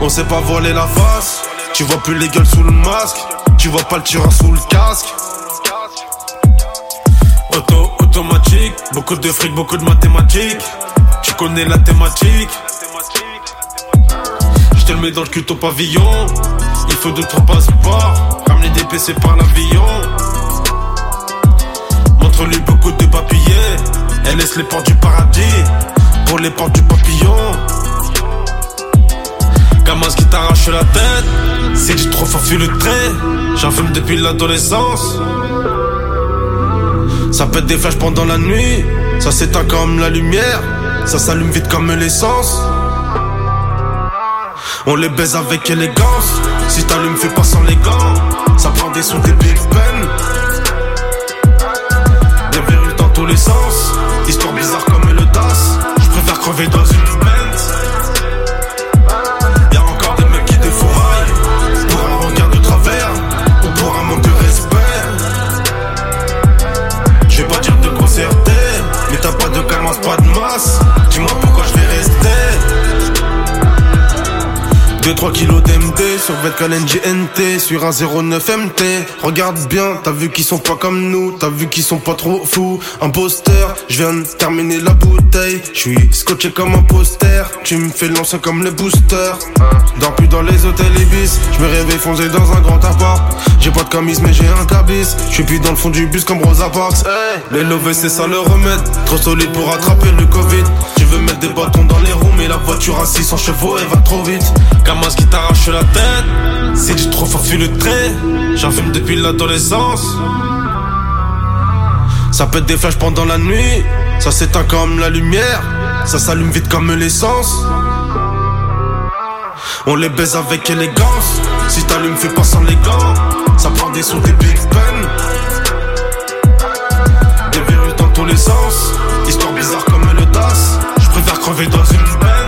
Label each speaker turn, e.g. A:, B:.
A: sait pas voiler la face. Tu vois plus les gueules sous le masque. Tu vois pas le tireur sous le casque. Automatique, beaucoup de fric, beaucoup de mathématiques. Tu connais la thématique. Je te le mets dans le cul au pavillon. Il faut 2-3 passeports. Ramener des PC par l'avion. Montre-lui beaucoup de papiers. Elle laisse les portes du paradis pour les portes du papillon. Gamas qui t'arrache la tête. C'est du trop fort, le trait. J'en fume depuis l'adolescence. Ça pète des flashs pendant la nuit. Ça s'éteint comme la lumière. Ça s'allume vite comme l'essence. On les baise avec élégance. Si t'allumes, fais pas sans les gants. Ça prend des sons des Big Ben. Des verrues dans tous les sens. Histoire bizarre comme le DAS. J'préfère crever dans une Benz. Y'a encore des mecs qui défouraillent pour un regard de travers ou pour un manque de respect. J'vais pas dire de concerter, mais t'as pas de calmance, pas de masse. Dis-moi pourquoi je vais rester. 2-3 kilos d'MD sur Vetcal NGNT sur un 09 MT. Regarde bien, t'as vu qu'ils sont pas comme nous. T'as vu qu'ils sont pas trop fous. Un poster, je viens de terminer la bouteille. J'suis scotché comme un poster. Tu me fais lancer comme le booster. Dors plus dans les hôtels Ibis. J'me réveille foncé dans un grand appart. J'ai pas de camis mais j'ai un cabis. J'suis plus dans le fond du bus comme Rosa Parks. Les lovés c'est ça le remède. Trop solide pour attraper le Covid. Tu veux mettre des bâtons dans les roues mais la voiture à 600 chevaux elle va trop vite. Gamas qui t'arrache la tête. C'est du trop fort le trait. J'en fume depuis l'adolescence. Ça pète des flashs pendant la nuit. Ça s'éteint comme la lumière. Ça s'allume vite comme l'essence. On les baise avec élégance. Si t'allumes, fais pas sans les gants. Ça prend des sons des Big Ben. Des verrues dans tous les sens. Histoire bizarre comme le DAS. J'préfère crever dans une benne.